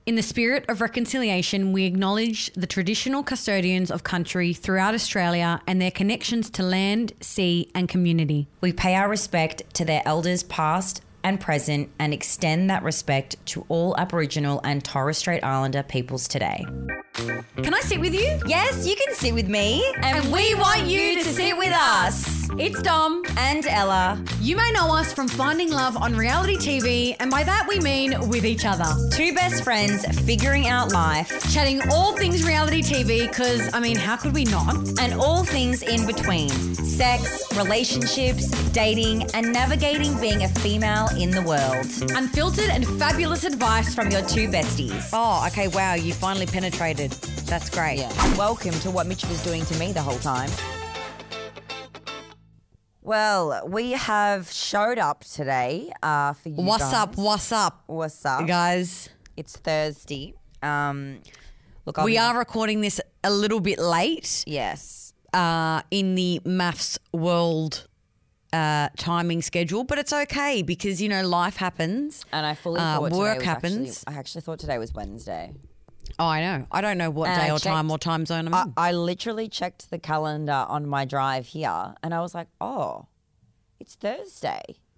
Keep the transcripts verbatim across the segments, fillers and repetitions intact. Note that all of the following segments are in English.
In the spirit of reconciliation, we acknowledge the traditional custodians of country throughout Australia and their connections to land, sea and community. We pay our respect to their elders past and present and extend that respect to all Aboriginal and Torres Strait Islander peoples today. Can I sit with you? Yes, you can sit with me. And we want you to sit with us. It's Dom. And Ella. You may know us from Finding Love on reality T V, and by that we mean with each other. Two best friends figuring out life. Chatting all things reality T V, because, I mean, how could we not? And all things in between. Sex, relationships, dating, and navigating being a female in the world. Unfiltered and fabulous advice From your two besties. Oh, okay, wow, you finally penetrated. That's great. Yeah. Welcome to what Mitch was doing to me the whole time. Well, we have showed up today uh, for you What's guys. up, what's up, What's up? guys? It's Thursday. Um, look, I'll We be- are recording this a little bit late Yes. uh, in the maths world uh, timing schedule, but it's okay because, you know, life happens. And I fully Uh, thought today work was happens. Actually, I actually thought today was Wednesday. Oh, I know. I don't know what And day I or time checked- or time zone I'm I, in. I literally checked the calendar on my drive here and I was like, oh, it's Thursday.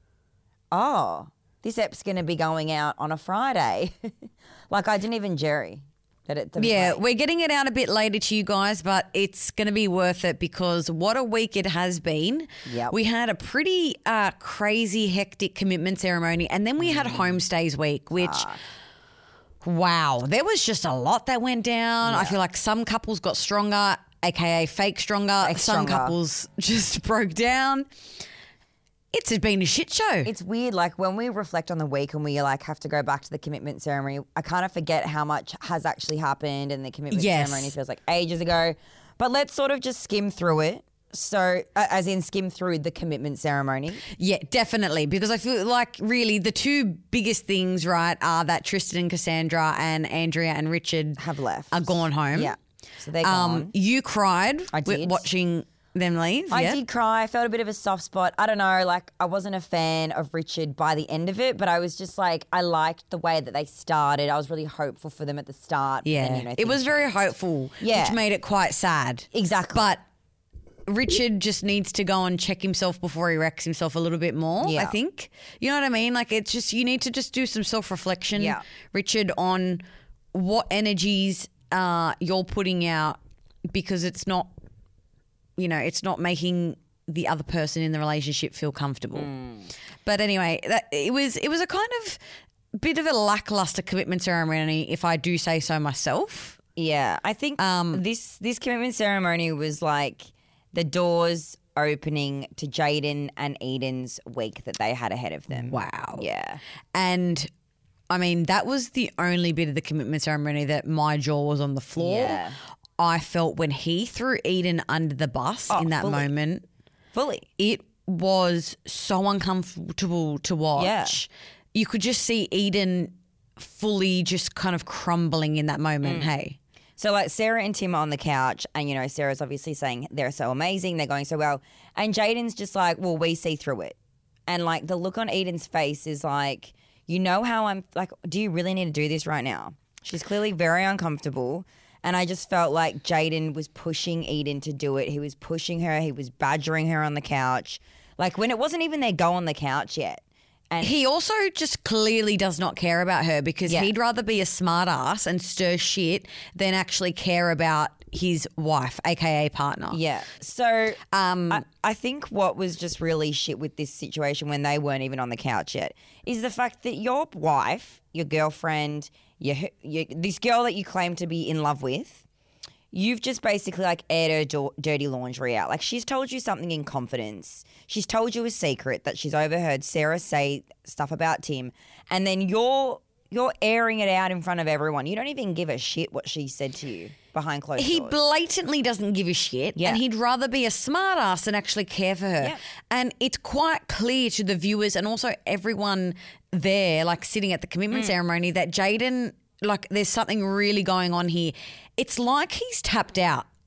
Oh, this app's going to be going out on a Friday. Like I didn't even jerry that it. that it was Yeah, late. we're getting it out a bit later to you guys, but it's going to be worth it because what a week it has been. Yep. We had a pretty uh, crazy, hectic commitment ceremony, and then we had Mm. homestays week, which, Ah. wow, there was just a lot that went down. I feel like some couples got stronger, aka fake stronger. Fake some stronger. couples just broke down. It's been a shit show. It's weird, like when we reflect on the week and we like have to go back to the commitment ceremony, I kind of forget how much has actually happened and the commitment Yes. ceremony feels like ages ago. But let's sort of just skim through it. So, uh, as in skim through the commitment ceremony. Yeah, definitely. Because I feel like really the two biggest things, right, are that Tristan and Cassandra and Andrea and Richard Have left. are gone home. Yeah. So they're Um, gone. you cried I wi- did. watching them leave. I yeah? did cry. I felt a bit of a soft spot. I don't know. Like, I wasn't a fan of Richard by the end of it, but I was just like, I liked the way that they started. I was really hopeful for them at the start. but Yeah. then, you know, it things was very hopeful, Yeah. which made it quite sad. Exactly. But Richard just needs to go and check himself before he wrecks himself a little bit more, I Yeah. think. You know what I mean? Like, it's just, you need to just do some self-reflection, Yeah. Richard, on what energies uh, you're putting out because it's not, you know, it's not making the other person in the relationship feel comfortable. Mm. But anyway, that, it was it was a kind of bit of a lackluster commitment ceremony, if I do say so myself. Yeah, I think Um, this this commitment ceremony was like the doors opening to Jaden and Eden's week that they had ahead of them. Wow. Yeah. And I mean, that was the only bit of the commitment ceremony that my jaw was on the floor. Yeah. I felt when he threw Eden under the bus Oh, in that fully. moment, Fully. it was so uncomfortable to watch. Yeah. You could just see Eden fully just kind of crumbling in that moment. Mm. Hey. So like Sarah and Tim are on the couch and, you know, Sarah's obviously saying they're so amazing, they're going so well. And Jaden's just like, well, we see through it. And like the look on Eden's face is like, you know how I'm like, do you really need to do this right now? She's clearly very uncomfortable. And I just felt like Jaden was pushing Eden to do it. He was pushing her. He was badgering her on the couch. Like when it wasn't even their go on the couch yet. And He also just clearly does not care about her because Yeah. he'd rather be a smart ass and stir shit than actually care about his wife, aka partner. yeah. So Um, I, I think what was just really shit with this situation when they weren't even on the couch yet is the fact that your wife, your girlfriend, your, your this girl that you claim to be in love with, you've just basically like aired her do- dirty laundry out. Like she's told you something in confidence. She's told you a secret that she's overheard Sarah say stuff about Tim, and then you're you're airing it out in front of everyone. You don't even give a shit what she said to you behind closed He doors. blatantly doesn't give a shit Yeah. and he'd rather be a smart ass than actually care for her. Yeah. And it's quite clear to the viewers and also everyone there, like sitting at the commitment Mm. ceremony, that Jaden, like there's something really going on here. It's like he's tapped out.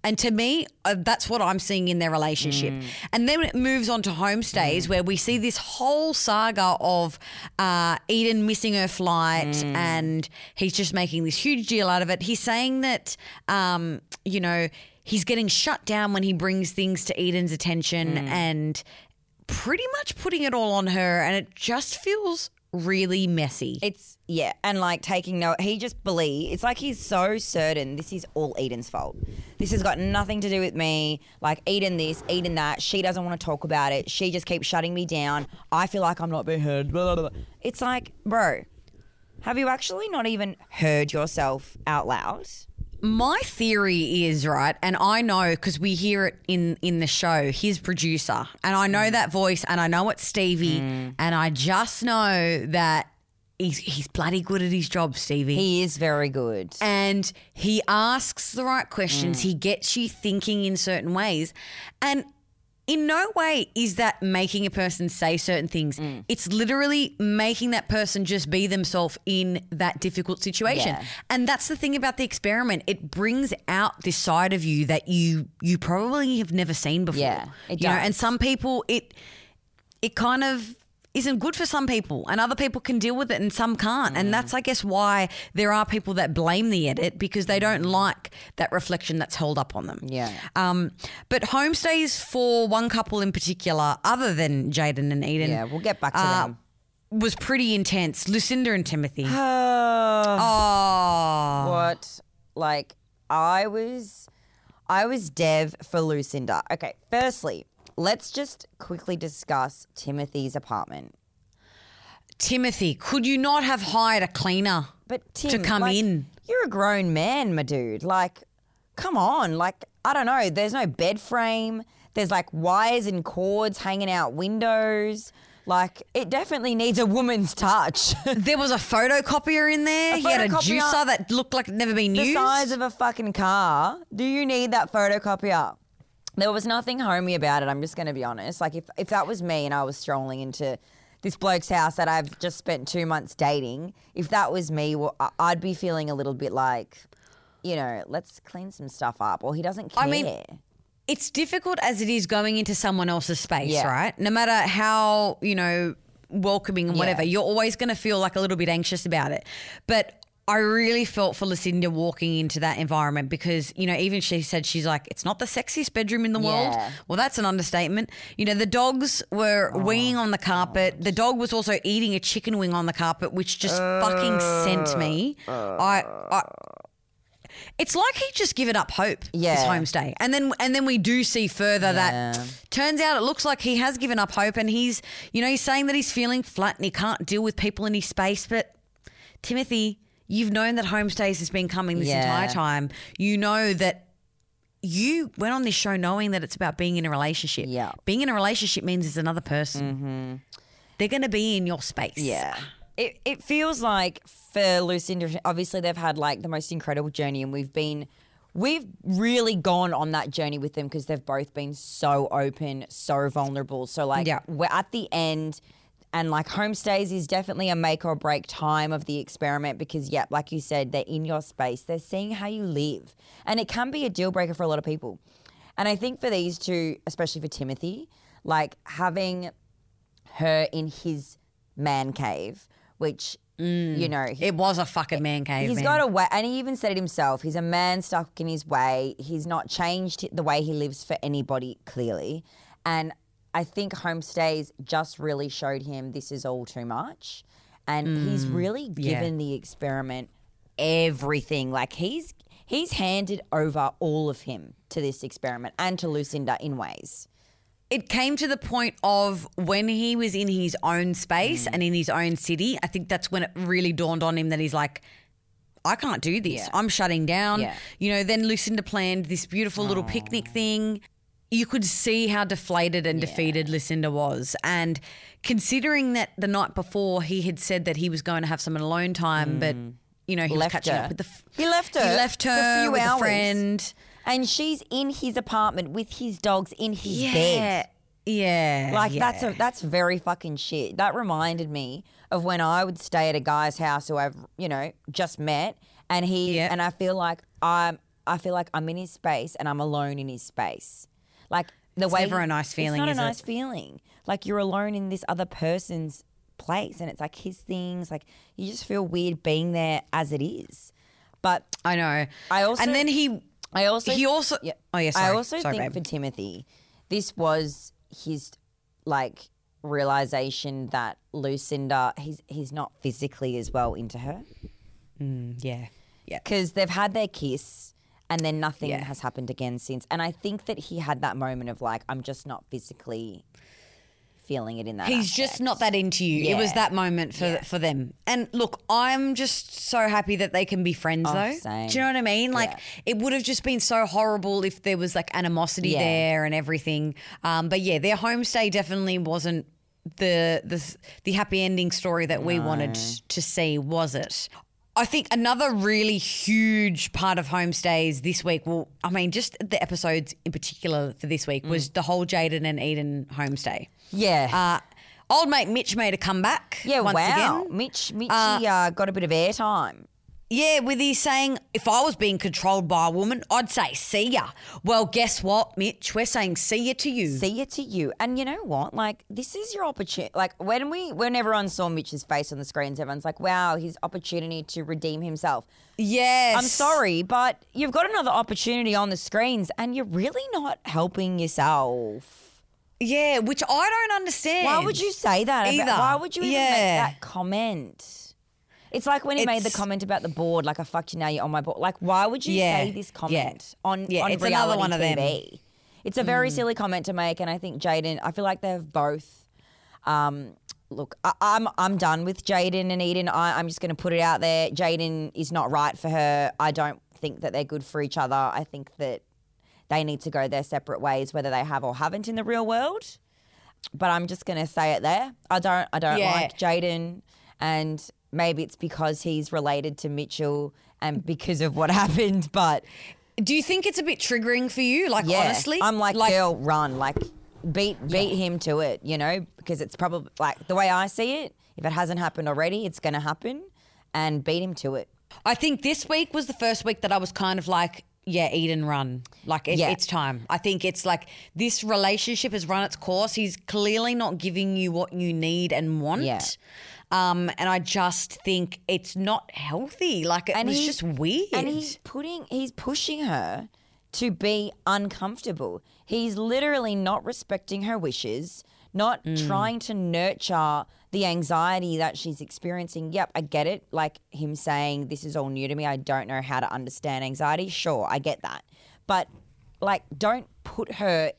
And to me, uh, that's what I'm seeing in their relationship. Mm. And then it moves on to homestays Mm. where we see this whole saga of uh, Eden missing her flight Mm. and he's just making this huge deal out of it. He's saying that, um, you know, he's getting shut down when he brings things to Eden's attention Mm. and pretty much putting it all on her, and it just feels really messy. It's, yeah, and like taking note, he just believes, it's like he's so certain this is all Eden's fault. This has got nothing to do with me. Like, Eden this, Eden that. She doesn't want to talk about it. She just keeps shutting me down. I feel like I'm not being heard. Blah, blah, blah. It's like, bro, have you actually not even heard yourself out loud? My theory is, right, and I know because we hear it in, in the show, his producer, and I know that voice and I know it's Stevie, and I just know that he's, he's bloody good at his job, Stevie. He is very good. And he asks the right questions. He gets you thinking in certain ways. And in no way is that making a person say certain things. It's literally making that person just be themselves in that difficult situation. Yeah. And that's the thing about the experiment. It brings out this side of you that you you probably have never seen before. Yeah, it you know, does. and some people it it kind of isn't good for some people, and other people can deal with it and some can't. Mm. And that's, I guess, why there are people that blame the edit, because they don't like that reflection that's held up on them. Yeah. Um, but homestays for one couple in particular, other than Jaden and Eden, Yeah, we'll get back to uh, them. was pretty intense. Lucinda and Timothy. Oh. Oh. What? Like, I was, I was dev for Lucinda. Okay, firstly, let's just quickly discuss Timothy's apartment. Timothy, could you not have hired a cleaner But Tim, to come like, in? You're a grown man, my dude. Like, come on. Like, I don't know. There's no bed frame. There's like wires and cords hanging out windows. Like, it definitely needs a woman's touch. There was a photocopier in there. A He had a photocopier. juicer that looked like it never been The used. size of a fucking car. Do you need that photocopier? There was nothing homey about it. I'm just going to be honest. Like, if, if that was me and I was strolling into this bloke's house that I've just spent two months dating, if that was me, well, I- I'd be feeling a little bit like, you know, let's clean some stuff up. Or he doesn't care. I mean, it's difficult as it is going into someone else's space, Yeah. right? No matter how, you know, welcoming and whatever, Yeah. you're always going to feel like a little bit anxious about it. But I really felt for Lucinda walking into that environment because, you know, even she said, she's like, it's not the sexiest bedroom in the world. Yeah. Well, that's an understatement. You know, the dogs were winging on the carpet. The dog was also eating a chicken wing on the carpet, which just fucking sent me. I, I It's like he just given up hope, Yeah. this homestay. And then and then we do see further Yeah. that turns out it looks like he has given up hope, and he's, you know, he's saying that he's feeling flat and he can't deal with people in his space. But Timothy, you've known that homestays has been coming this Yeah. entire time. You know that you went on this show knowing that it's about being in a relationship. Yeah. Being in a relationship means it's another person. Mm-hmm. They're going to be in your space. Yeah. It it feels like for Lucinda, obviously they've had like the most incredible journey, and we've been, we've really gone on that journey with them because they've both been so open, so vulnerable. So like Yeah. we're at the end, and like homestays is definitely a make or break time of the experiment because, yeah, like you said, they're in your space. They're seeing how you live, and it can be a deal breaker for a lot of people. And I think for these two, especially for Timothy, like having her in his man cave, which, you know, he- It was a fucking man cave, he's man. got a way, and he even said it himself. He's a man stuck in his way. He's not changed the way he lives for anybody, clearly. And I think homestays just really showed him this is all too much. And he's really yeah. given the experiment everything. Like he's he's handed over all of him to this experiment and to Lucinda in ways. It came to the point of when he was in his own space Mm. and in his own city, I think that's when it really dawned on him that he's like, I can't do this. Yeah. I'm shutting down. Yeah. You know, then Lucinda planned this beautiful little picnic thing. You could see how deflated and defeated Lucinda was. And considering that the night before he had said that he was going to have some alone time, but, you know, he Left was catching her. up with the f- He left her He left for a her few with hours. a friend. And she's in his apartment with his dogs in his Yeah. bed. Yeah. Like yeah. that's a that's very fucking shit. That reminded me of when I would stay at a guy's house who I've, you know, just met, and he Yeah. and I feel like I'm I feel like I'm in his space and I'm alone in his space. Like the It's way never a nice feeling, It's not is a it? nice feeling. Like you're alone in this other person's place, and it's like his things. Like you just feel weird being there as it is. But I know. I also and then he, I also he also. yeah, Oh yeah, sorry. I also sorry, think babe. for Timothy, this was his like realization that Lucinda, he's he's not physically as well into her Mm, yeah, yeah. because they've had their kiss and then nothing Yeah. has happened again since. And I think that he had that moment of like, I'm just not physically feeling it in that. He's aspect. just not that into you. It was Yeah. that moment for Yeah. for them. And look, I'm just so happy that they can be friends Oh, though. same. Do you know what I mean? Like Yeah. it would have just been so horrible if there was like animosity Yeah. there and everything. Um, but yeah, their homestay definitely wasn't the the the happy ending story that we wanted to see, was it? I think another really huge part of homestays this week, well, I mean, just the episodes in particular for this week, Mm. was the whole Jaden and Eden homestay. Yeah. Uh, old mate Mitch made a comeback. yeah, once wow. again. Mitch, Mitchie uh, got a bit of airtime. Yeah, with his saying, if I was being controlled by a woman, I'd say, see ya. Well, guess what, Mitch? We're saying see ya to you. See it to you. And you know what? Like, this is your opportunity. Like, when we, when everyone saw Mitch's face on the screens, everyone's like, wow, his opportunity to redeem himself. Yes. I'm sorry, but you've got another opportunity on the screens and you're really not helping yourself. Yeah, which I don't understand. Why would you say that? about- Either. why would you even Yeah. make that comment? It's like when he made the It's- comment about the board, like, I fucked you, now you're on my board. Like, why would you Yeah, say this yeah. comment on, Yeah, on it's reality another one of T them. V? It's a very silly comment to make, and I think Jaden, I feel like they've both, um, look, I, I'm I'm done with Jaden and Eden. I, I'm just going to put it out there. Jaden is not right for her. I don't think that they're good for each other. I think that they need to go their separate ways, whether they have or haven't in the real world. But I'm just going to say it there. I don't I don't Yeah. like Jaden, and maybe it's because he's related to Mitchell and because of what happened. But Do you think it's a bit triggering for you? Like, yeah, honestly? I'm like, girl, run, like beat beat him to it, you know, because it's probably like the way I see it. If it hasn't happened already, it's going to happen, and beat him to it. I think this week was the first week that I was kind of like, yeah, Eden, run. Like, it, Yeah. it's time. I think it's like this relationship has run its course. He's clearly not giving you what you need and want. Yeah. Um, and I just think it's not healthy. Like, it And was he's- just weird. And he's putting, he's pushing her to be uncomfortable. He's literally not respecting her wishes, not Mm. trying to nurture the anxiety that she's experiencing. Yep, I get it. Like him saying, this is all new to me. I don't know how to understand anxiety. Sure, I get that. But like, don't put her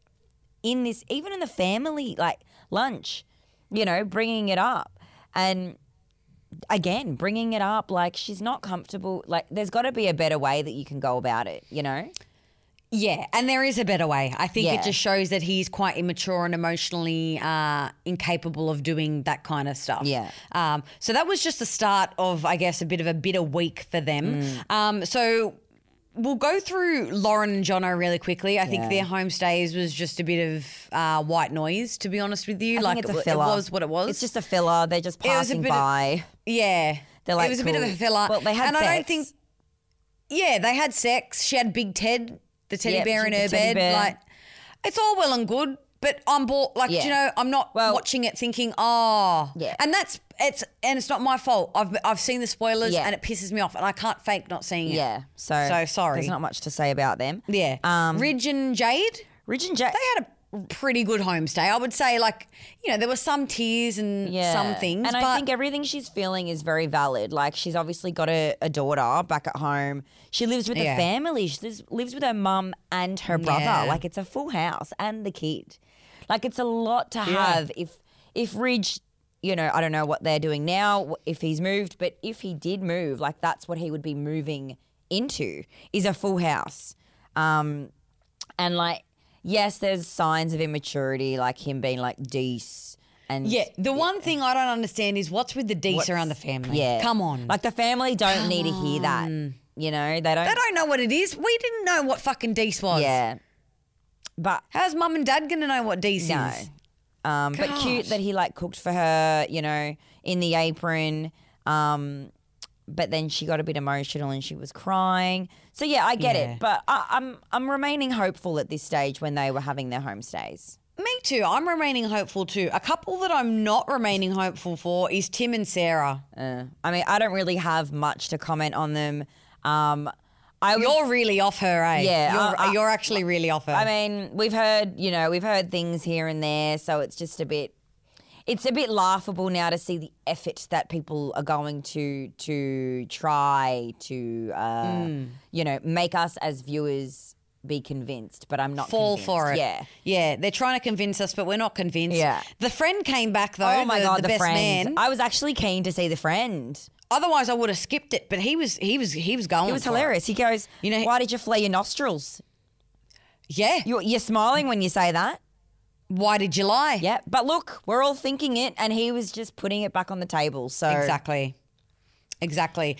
in this, even in the family, like lunch, you know, bringing it up. And again, bringing it up, like she's not comfortable. Like there's got to be a better way that you can go about it, you know? Yeah, and there is a better way. I think Yeah. it just shows that he's quite immature and emotionally uh, incapable of doing that kind of stuff. Yeah. Um, so that was just the start of, I guess, a bit of a bitter week for them. Mm. Um, so we'll go through Lauren and Jono really quickly. I think Yeah. their homestays was just a bit of uh, white noise, to be honest with you. I like think it's it, a wa- filler. it was what it was. It's just a filler. They're just It was a passing bit of- by. yeah. They're like, it was a bit of cool. a filler. Well, they had and I don't sex. think. Yeah, they had sex. She had Big Ted, the teddy Yep, bear she in had her the teddy bed. bear. Like, it's all well and good, but I'm bored. Like, Yeah. you know, I'm not Well- watching it thinking, oh, Yeah. And that's it's and it's not my fault. I've I've seen the spoilers Yeah. and it pisses me off, and I can't fake not seeing it. Yeah. So, So sorry. There's not much to say about them. Yeah. Um, Ridge and Jade, Ridge and Jade. they had a pretty good homestay. I would say, like, you know, there were some tears and Yeah. some things, And but I think everything she's feeling is very valid. Like she's obviously got a, a daughter back at home. She lives with Yeah. a family. She lives, lives with her mum and her brother. Yeah. Like it's a full house and the kid. Like it's a lot to Yeah. have. If if Ridge, you know, I don't know what they're doing now, if he's moved, but if he did move, like that's what he would be moving into is a full house. Um, and like, yes, there's signs of immaturity, like him being like Deece. And yeah, the one thing I don't understand is what's with the Deece What's- around the family. Yeah. Come on. Like the family don't need to hear that. You know, they don't. They don't know what it is. We didn't know what fucking Deece was. Yeah. But How's mum and dad going to know what Deece no. is? Um, but cute Gosh. that he like cooked for her, you know, in the apron. Um, but then she got a bit emotional and she was crying. So yeah, I get Yeah. it, but I, I'm I'm remaining hopeful at this stage when they were having their homestays. Me too. I'm remaining hopeful too. A couple that I'm not remaining hopeful for is Tim and Sarah. Uh, I mean, I don't really have much to comment on them. Um, I was, You're really off her, eh? Yeah, You're, I- I- you're actually really off her. I mean, we've heard, you know, we've heard things here and there, so it's just a bit, it's a bit laughable now to see the effort that people are going to to try to, uh, Mm. you know, make us as viewers be convinced. But I'm not Fall convinced. for it. Yeah. Yeah, they're trying to convince us, but we're not convinced. Yeah. The friend came back though. Oh my the, god, the, the, best friend! man. I was actually keen to see the friend. Otherwise, I would have skipped it. But he was, he was, he was going. It was for hilarious. He goes, You know- "Why did you flare your nostrils? Yeah. You're, you're smiling when you say that." Why did you lie? Yeah, but look, we're all thinking it, and he was just putting it back on the table. So Exactly. Exactly.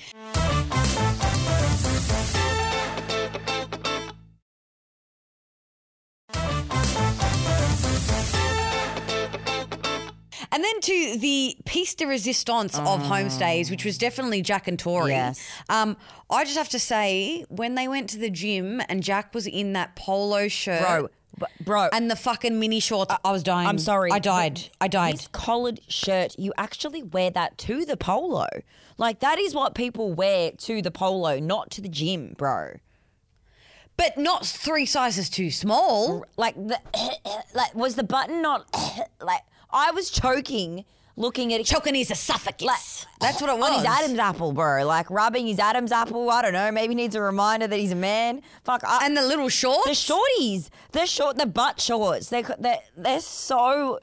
And then to the piece de resistance of homestays, which was definitely Jack and Tori. Yes. Um, I just have to say, when they went to the gym and Jack was in that polo shirt, bro, b- bro, and the fucking mini shorts, I was dying. I'm sorry. I died. but I died. This collared shirt, you actually wear that to the polo. Like, that is what people wear to the polo, not to the gym, bro. But not three sizes too small. Like, the, like was the button not, like, I was choking looking at it. Choking his esophagus. That's what it was. On his Adam's apple, bro. Like, rubbing his Adam's apple. I don't know. Maybe needs a reminder that he's a man. Fuck. I, And the little shorts. the shorties. The short, the butt shorts. They're, they're, they're so...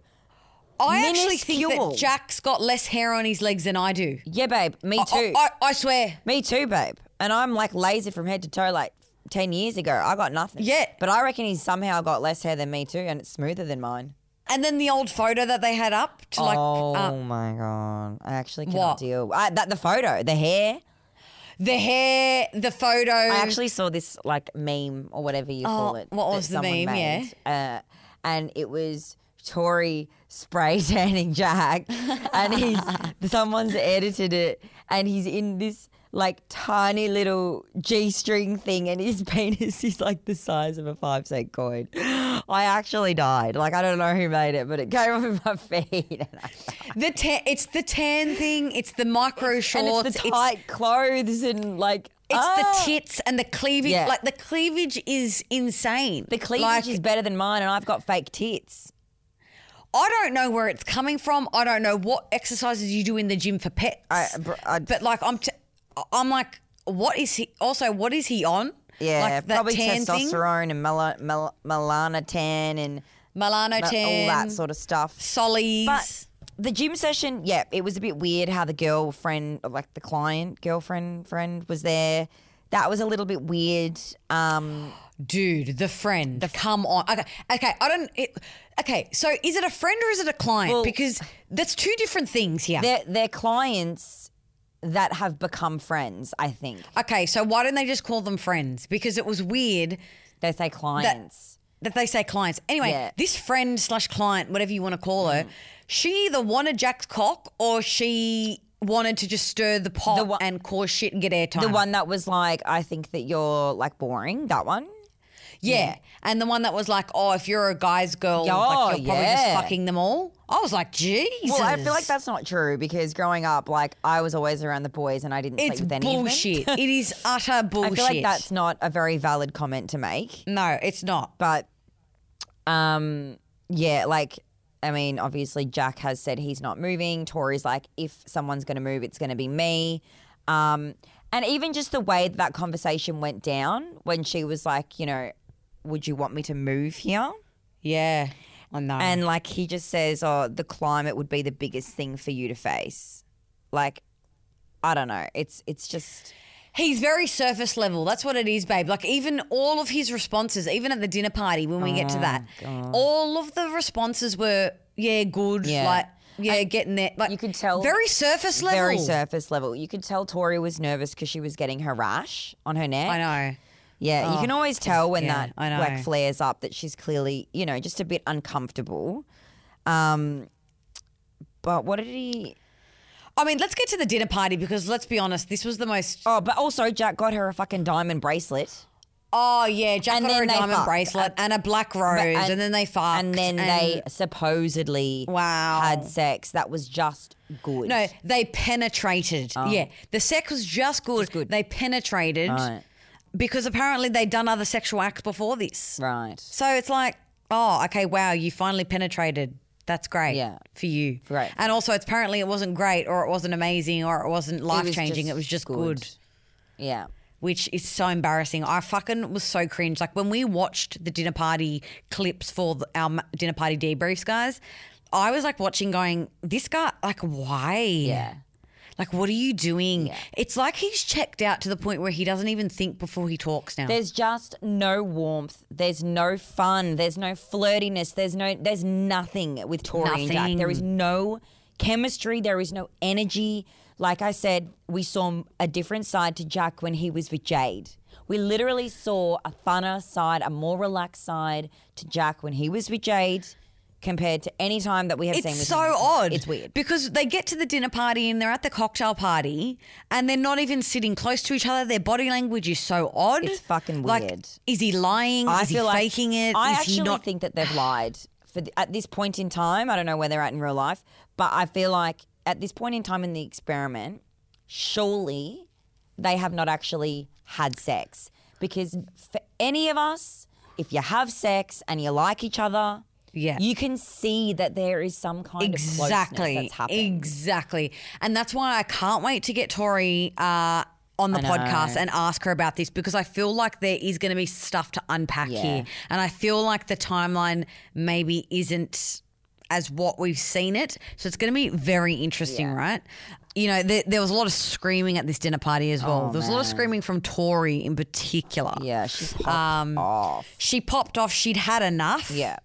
I actually think minuscule. that Jack's got less hair on his legs than I do. Yeah, babe. Me I- too. I, I, I swear. Me too, babe. And I'm like lazy from head to toe like ten years ago. I got nothing. Yeah. But I reckon he's somehow got less hair than me too, and it's smoother than mine. And then the old photo that they had up to like oh uh, my God. I actually cannot What? deal. I, that The photo, the hair. the hair, the photo. I actually saw this like meme or whatever you call Oh, it. what that was the someone meme? Yeah. made. Uh, and it was Tori spray tanning Jack, and he's someone's edited it, and he's in this like tiny little G-string thing, and his penis is like the size of a five cent coin. I actually died. Like, I don't know who made it, but it came off in my feed. And, I died. the ta- it's the tan thing. It's the micro and shorts. it's the tight clothes and like It's ah. the tits and the cleavage. Yeah. Like the cleavage is insane. The cleavage Like, is better than mine, and I've got fake tits. I don't know where it's coming from. I don't know what exercises you do in the gym for pets. I- br- I- but like I'm, t- I'm like, what is he? Also, what is he on? Yeah, like that probably tan thing, testosterone and mel- mel- melanotan and melanotan, all that sort of stuff. Solies. But the gym session, yeah, it was a bit weird how the girlfriend, like the client, girlfriend, friend was there. That was a little bit weird. Um, Dude, the friend. The come on. Okay, okay. I don't. It, okay, so is it a friend or is it a client? Well- because that's two different things here. they're, they're clients that have become friends, I think. Okay, so why don't they just call them friends? Because it was weird They say clients. that they say clients. Anyway, Yeah. this friend slash client, whatever you want to call her, she either wanted Jack's cock or she wanted to just stir the pot The one- and cause shit and get airtime. the one that was like, I think that you're like boring, that one. Yeah. And the one that was like, oh, if you're a guy's girl, Oh, like you're probably yeah. just fucking them all. I was like, Jesus. Well, I feel like that's not true because growing up, like I was always around the boys and I didn't It's sleep with any bullshit. of them. It is utter bullshit. I feel like that's not a very valid comment to make. No, it's not. But um yeah, like I mean, obviously Jack has said he's not moving. Tori's like, if someone's gonna move, it's gonna be me. Um and even just the way that, that conversation went down when she was like, you know, would you want me to move here? Yeah, I know. And like he just says, oh, the climate would be the biggest thing for you to face. Like, I don't know. It's it's just He's very surface level. That's what it is, babe. Like even all of his responses, even at the dinner party when we get to that, all of the responses were, yeah, good. Yeah. Like, yeah, getting there. Like you could tell very surface level. very surface level. You could tell Tori was nervous because she was getting her rash on her neck. I know. Yeah, you Oh, can always tell when yeah, that I know. like flares up that she's clearly, you know, just a bit uncomfortable. Um, but what did he? I mean, let's get to the dinner party because let's be honest, this was the most. Oh, but also Jack got her a fucking diamond bracelet. Oh yeah, Jack And got her a then they diamond fucked. bracelet and a black rose, and- and, then they fucked, And then they supposedly Wow. had sex. That was just good. No, they penetrated. Yeah, the sex was just good. Just good. They penetrated Right. because apparently they'd done other sexual acts before this. Right. So it's like, oh, okay, wow, you finally penetrated. That's great. Yeah. For you. Great. And also, it's apparently it wasn't great, or it wasn't amazing, or it wasn't life changing. It was just good. Yeah. Which is so embarrassing. I fucking was so cringe. Like when we watched the dinner party clips for the, our ma- dinner party debriefs, guys, I was like watching, going, "This guy, like, why? Yeah. Like, what are you doing?" Yeah. It's like he's checked out to the point where he doesn't even think before he talks now. There's just no warmth. There's no fun. There's no flirtiness. There's no. There's nothing with Tori and Jack. Nothing. There is no chemistry. There is no energy. Like I said, we saw a different side to Jack when he was with Jade. We literally saw a funner side, a more relaxed side to Jack when he was with Jade, compared to any time that we have seen with It's so him. odd. It's weird. because they get to the dinner party and they're at the cocktail party and they're not even sitting close to each other. Their body language is so odd. It's fucking Like, weird. is he lying? I is feel he like faking it? I is actually he not? think that they've lied for the, at this point in time. I don't know where they're at in real life, but I feel like at this point in time in the experiment, surely they have not actually had sex, because for any of us, if you have sex and you like each other, Yeah. you can see that there is some kind of Exactly. closeness that's happening. Exactly. And that's why I can't wait to get Tori uh, on the I know. podcast and ask her about this, because I feel like there is going to be stuff to unpack Yeah. here. And I feel like the timeline maybe isn't as what we've seen it. So it's going to be very interesting, Yeah. right? You know, there, there was a lot of screaming at this dinner party as well. Oh, there was a lot of man. screaming from Tori in particular. Yeah, she's popped Um, off. She popped off. She'd had enough. Yeah.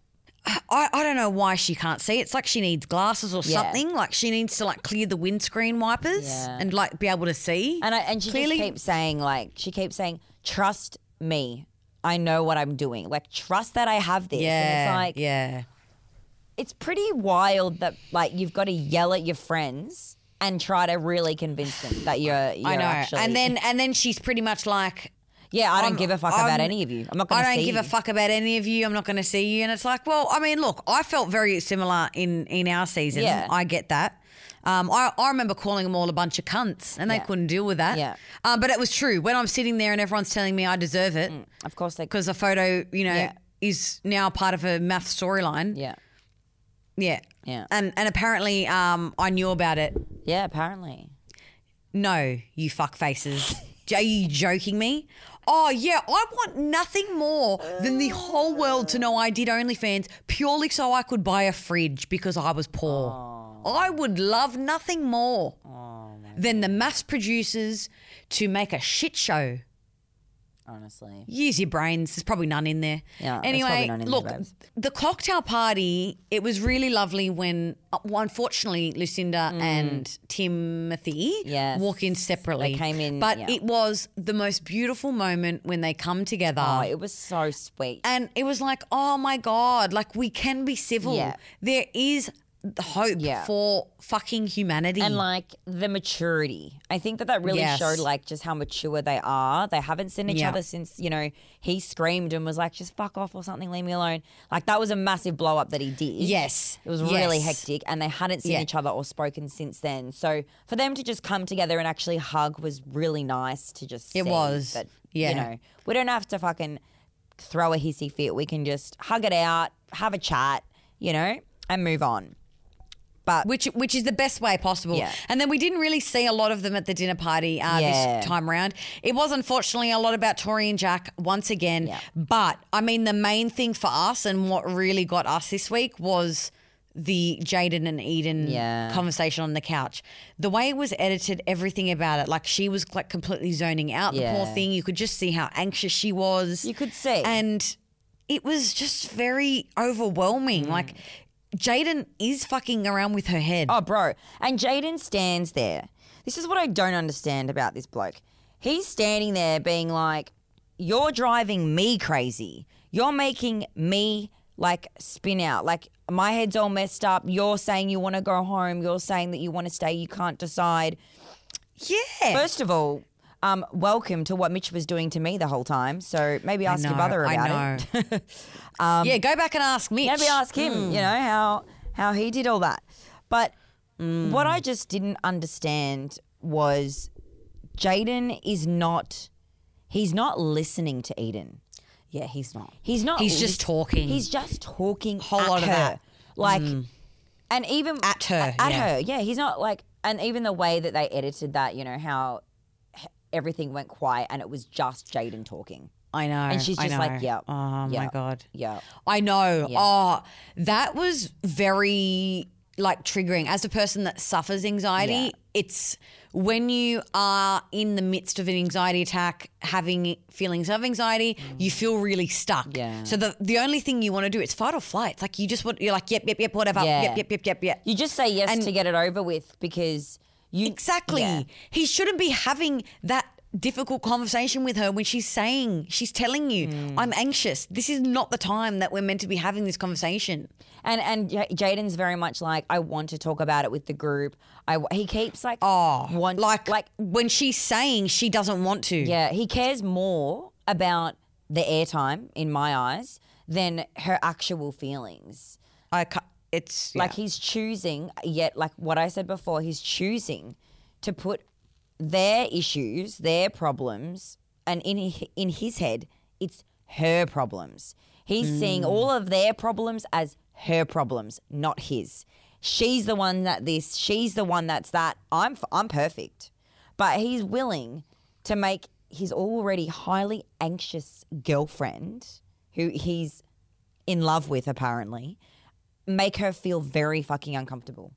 I, I don't know why she can't see. It's like she needs glasses or Yeah. something. Like she needs to like clear the windscreen wipers Yeah. and like be able to see. And I, and she Clearly- just keeps saying, like, she keeps saying, trust me. I know what I'm doing. Like, trust that I have this. yeah, And it's like, yeah. it's pretty wild that, like, you've got to yell at your friends and try to really convince them that you're, you're I know. actually. and then and then she's pretty much like, yeah, I don't I'm- give a fuck I'm- about any of you. I'm not going I to don't see give you. a fuck about any of you. I'm not going to see you. And it's like, well, I mean, look, I felt very similar in in our season. Yeah. I get that. Um, I, I remember calling them all a bunch of cunts, and they Yeah. couldn't deal with that. Yeah. Uh, but it was true. When I'm sitting there and everyone's telling me I deserve it Of course they because a photo, you know, Yeah. is now part of a math storyline. Yeah. Yeah. Yeah. And and apparently um, I knew about it. Yeah, apparently. No, you fuck faces. Are you joking me? Oh, yeah, I want nothing more than the whole world to know I did OnlyFans purely so I could buy a fridge because I was poor. I would love nothing more than the mass producers to make a shit show. Honestly. Use your brains. There's probably none in there. Yeah, there's Anyway, probably none in there, look, babes. the cocktail party, it was really lovely when, uh, well, unfortunately, Lucinda and Timothy Mm. Yes. walk in separately. They came in, But yeah. it was the most beautiful moment when they come together. Oh, it was so sweet. and it was like, oh my God, like we can be civil. Yeah. There is hope Yeah. for fucking humanity. And like the maturity. I think that that really Yes. showed like just how mature they are. They haven't seen each Yeah. other since, you know, he screamed and was like, just fuck off or something, leave me alone. Like that was a massive blow up that he did. Yes. It was really Yes. hectic and they hadn't seen Yeah. each other or spoken since then. So for them to just come together and actually hug was really nice to just It see was. that, Yeah. you know, we don't have to fucking throw a hissy fit. We can just hug it out, have a chat, you know, and move on. But Which which is the best way possible. Yeah. And then we didn't really see a lot of them at the dinner party uh, Yeah. this time around. It was unfortunately a lot about Tori and Jack once again. Yeah. But I mean, the main thing for us and what really got us this week was the Jaden and Eden Yeah. conversation on the couch. The way it was edited, everything about it, like she was like completely zoning out. The poor Yeah. thing. You could just see how anxious she was. You could see. And it was just very overwhelming. Mm. Like Jaden is fucking around with her head. Oh, bro. And Jaden stands there. This is what I don't understand about this bloke. He's standing there being like, you're driving me crazy. You're making me like spin out. Like my head's all messed up. You're saying you want to go home. You're saying that you want to stay. You can't decide. Yeah. First of all, um, welcome to what Mitch was doing to me the whole time. So maybe ask know, your brother about I know. it. um, yeah, go back and ask Mitch. Maybe ask him, Mm. you know, how how he did all that. But mm. what I just didn't understand was Jaden is not, he's not listening to Eden. Yeah, he's not. He's not. He's just lis- talking. He's just talking Whole at lot of her. that. Like, and even At her, At yeah. her, yeah. He's not like, and even the way that they edited that, you know, how h- everything went quiet and it was just Jaden talking. I know. And she's I just know. like, yep, Oh, my yep, God. Yeah. I know. Yeah. Oh, that was very like triggering. As a person that suffers anxiety, Yeah. it's when you are in the midst of an anxiety attack, having feelings of anxiety, you feel really stuck. Yeah. So the the only thing you want to do, it's fight or flight. It's like you just want, you're like, yep, yep, yep, whatever. Yeah. Yep, yep, yep, yep, yep. You just say yes And- to get it over with because you. Exactly. Yeah. He shouldn't be having that difficult conversation with her when she's saying, she's telling you, Mm. I'm anxious. This is not the time that we're meant to be having this conversation. And and J- Jaden's very much like, I want to talk about it with the group. I w- he keeps like Oh, want, like, like when she's saying she doesn't want to. yeah, he cares more about the airtime in my eyes than her actual feelings. I ca- it's Like yeah. he's choosing, yet like what I said before, he's choosing to put their issues, their problems, and in hi- in his head, it's her problems. He's seeing all of their problems as her problems, not his. She's the one that this, she's the one that's that. I'm f- I'm perfect. But he's willing to make his already highly anxious girlfriend, who he's in love with apparently, make her feel very fucking uncomfortable.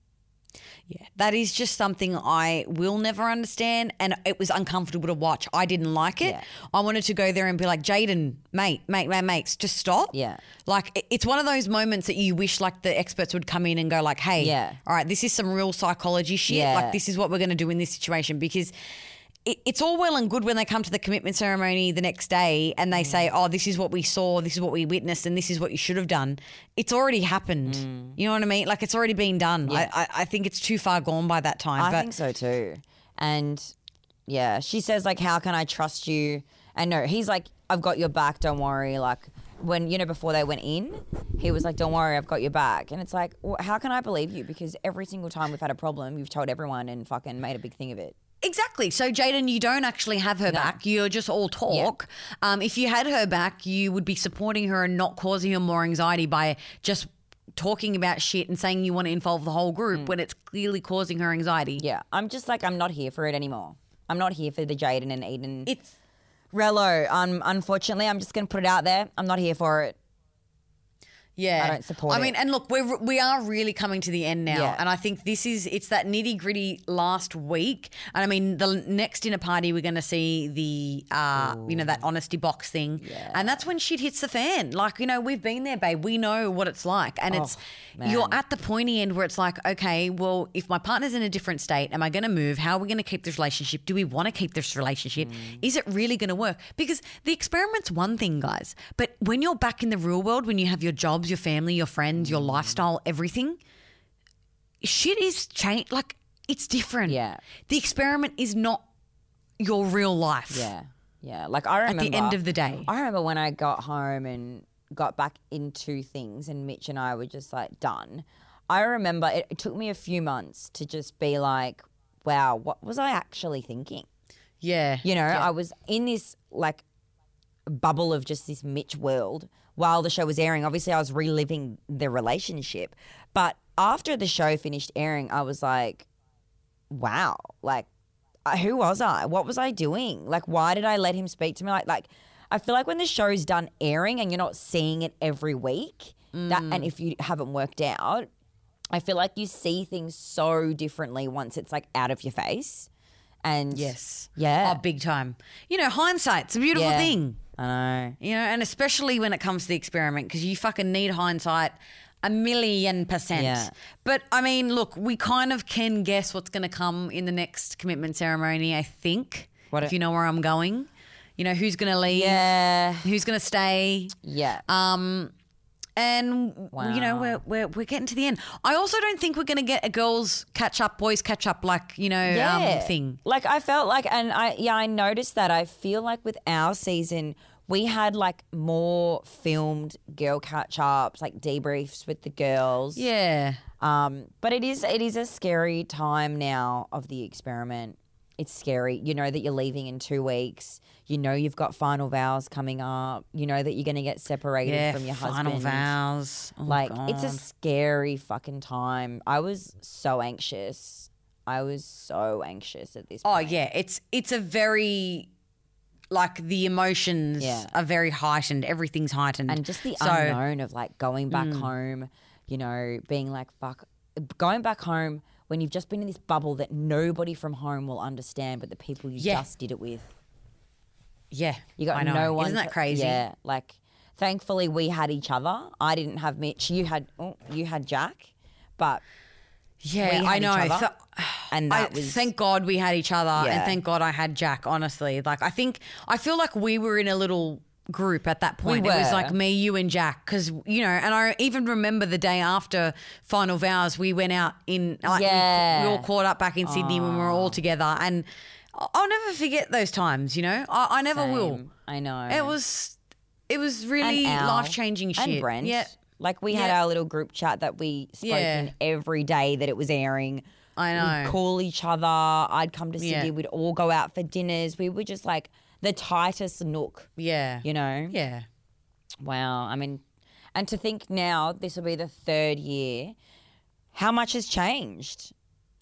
Yeah, that is just something I will never understand, and it was uncomfortable to watch. I didn't like it. Yeah. I wanted to go there and be like, Jaden, mate, mate, mate, mates, just stop. Yeah. Like, it- it's one of those moments that you wish like the experts would come in and go like, hey, Yeah. all right, this is some real psychology shit. Yeah. Like, this is what we're going to do in this situation, because it, it's all well and good when they come to the commitment ceremony the next day and they say, oh, this is what we saw, this is what we witnessed, and this is what you should have done. It's already happened. You know what I mean? Like, it's already been done. I, I, I think it's too far gone by that time. I but think so too. And yeah, she says like, how can I trust you? And no, he's like, I've got your back, don't worry. Like when, you know, before they went in, he was like, don't worry, I've got your back. And it's like, well, how can I believe you? Because every single time we've had a problem, you've told everyone and fucking made a big thing of it. Exactly. So, Jaden, you don't actually have her back. You're just all talk. Um, if you had her back, you would be supporting her and not causing her more anxiety by just talking about shit and saying you want to involve the whole group when it's clearly causing her anxiety. Yeah, I'm just like, I'm not here for it anymore. I'm not here for the Jaden and Eden. It's Relo, um, unfortunately, I'm just going to put it out there. I'm not here for it. Yeah, I don't support I it. mean, and look, we're we are really coming to the end now, Yeah. and I think this is it's that nitty gritty last week. And I mean, the next dinner party we're going to see the uh, you know, that honesty box thing, and that's when shit hits the fan. Like, you know, we've been there, babe. We know what it's like, and it's man. you're at the pointy end where it's like, okay, well, if my partner's in a different state, am I going to move? How are we going to keep this relationship? Do we want to keep this relationship? Is it really going to work? Because the experiment's one thing, guys, but when you're back in the real world, when you have your jobs, your family, your friends, your lifestyle, everything, shit is changed. Like, it's different. Yeah. The experiment is not your real life. Yeah, yeah. Like I remember the end of the day. I remember when I got home and got back into things, and Mitch and I were just like done. I remember it, it took me a few months to just be like, "Wow, what was I actually thinking?" Yeah. You know, Yeah. I was in this like bubble of just this Mitch world while the show was airing. Obviously, I was reliving the relationship, but after the show finished airing, I was like, "Wow, like." Uh, who was I? What was I doing? Like, why did I let him speak to me? Like, like I feel like when the show's done airing and you're not seeing it every week, that, and if you haven't worked out, I feel like you see things so differently once it's like out of your face. And Yes. yeah, Oh, big time. You know, hindsight's a beautiful Yeah. thing. I know. You know, and especially when it comes to the experiment, because you fucking need hindsight a million percent. Yeah. But I mean, look, we kind of can guess what's going to come in the next commitment ceremony, I think. What if a- you know where I'm going. You know, who's going to leave? Yeah, Who's going to stay? yeah. Um, And you know Wow. we're, we're we're getting to the end. I also don't think we're going to get a girls catch up, boys catch up, like you know um, thing. Like I felt like, and I yeah, I noticed that. I feel like with our season, we had like more filmed girl catch ups, like debriefs with the girls. Yeah, Um, but it is it is a scary time now of the experiment. It's scary. You know that you're leaving in two weeks. You know you've got final vows coming up. You know that you're going to get separated yeah. from your Final husband. vows. Oh, Like it's a God. scary fucking time. I was so anxious. I was so anxious at this Oh point. yeah, it's it's a very like the emotions Yeah. are very heightened. Everything's heightened, And just the So- Mm. unknown of like going back home, you know, being like, fuck, going back home when you've just been in this bubble that nobody from home will understand, but the people you Yeah. just did it with. Yeah, You got I know. no one. Isn't that to- crazy? Yeah. Like, thankfully we had each other. I didn't have Mitch. You had, oh, you had Jack, but Yeah, we I had know. each other, Th- and I, that was thank God we had each other, and Yeah. thank God I had Jack. Honestly, like I think I feel like we were in a little group at that point. It was were. like me, you, and Jack, because you know. And I even remember the day after Final Vows, we went out in. Like, Yeah. we, we all caught up back in Sydney when we were all together, and I'll never forget those times. You know, I, I never will. Same. I know. It was, it was really And Al, life changing shit. And Brent. Yeah, Like we had Yeah. our little group chat that we spoke Yeah. in every day that it was airing. I know. We'd call each other. I'd come to Sydney. Yeah. We'd all go out for dinners. We were just like the tightest nook, yeah, you know? yeah. Wow. I mean, and to think now this will be the third year. How much has changed?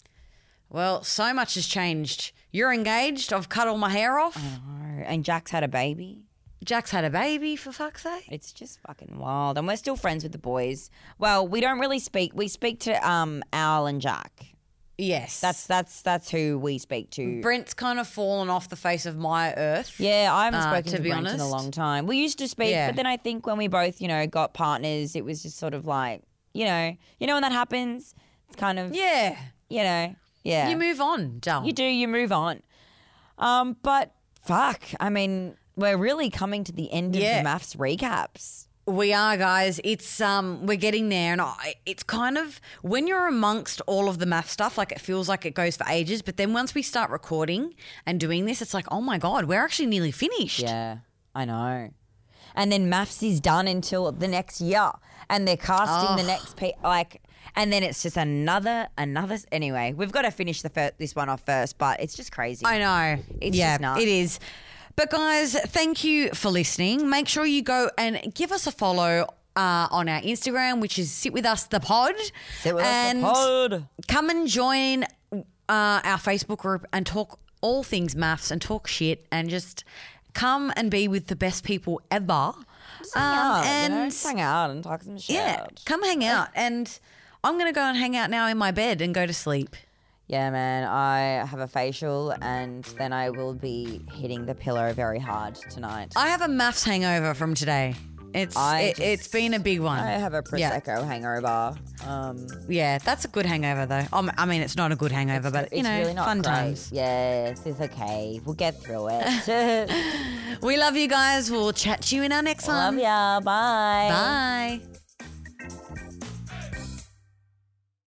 Well, so much has changed. You're engaged. I've cut all my hair off. Oh, and Jack's had a baby. Jack's had a baby, for fuck's sake. It's just fucking wild. And we're still friends with the boys. Well, we don't really speak. We speak to um Al and Jack. Yes. That's that's that's who we speak to. Brent's kind of fallen off the face of my earth. Yeah, I haven't Uh, spoken to to, be Brent in a honest. long time. We used to speak, Yeah. but then I think when we both, you know, got partners, it was just sort of like, you know, you know when that happens, it's kind of, Yeah. you know, yeah. You move on, Dal. You do, you move on. Um, but fuck, I mean, we're really coming to the end of Yeah. the maths recaps. We are, guys. It's um, we're getting there, and I, it's kind of when you're amongst all of the math stuff, like it feels like it goes for ages. But then once we start recording and doing this, it's like, oh my god, we're actually nearly finished. Yeah, I know. And then maths is done until the next year, and they're casting the next pe- like, and then it's just another another. Anyway, we've got to finish the fir- this one off first, but it's just crazy. I know. It's yeah, just nuts. it is. But guys, thank you for listening. Make sure you go and give us a follow uh, on our Instagram, which is Sit With Us The Pod. Sit with and us, the pod. come and join uh, our Facebook group and talk all things maths and talk shit and just come and be with the best people ever. Just hang out, and you know? Just hang out and talk some shit. yeah, come hang out. And I'm going to go and hang out now in my bed and go to sleep. Yeah, man. I have a facial, and then I will be hitting the pillow very hard tonight. I have a maths hangover from today. It's I it, just- it's been a big one. I have a Yeah. prosecco hangover. Um, Yeah, that's a good hangover though. Um, I mean, it's not a good hangover, but you it's know, really not fun great. times. Yes, it's okay. We'll get through it. We love you guys. We'll chat to you in our next Love one. ya. Bye. Bye.